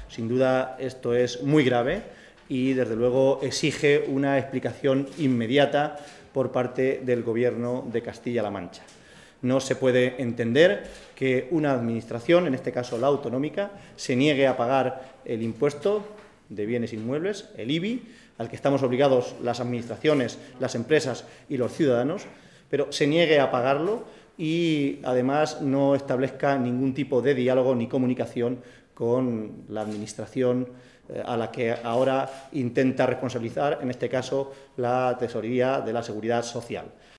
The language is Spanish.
Sin duda, esto es muy grave y, desde luego, exige una explicación inmediata por parte del Gobierno de Castilla-La Mancha. No se puede entender que una administración, en este caso la autonómica, se niegue a pagar el impuesto de bienes inmuebles, el IBI, al que estamos obligados las administraciones, las empresas y los ciudadanos, pero se niegue a pagarlo y, además, no establezca ningún tipo de diálogo ni comunicación con la administración a la que ahora intenta responsabilizar, en este caso, la Tesorería de la Seguridad Social.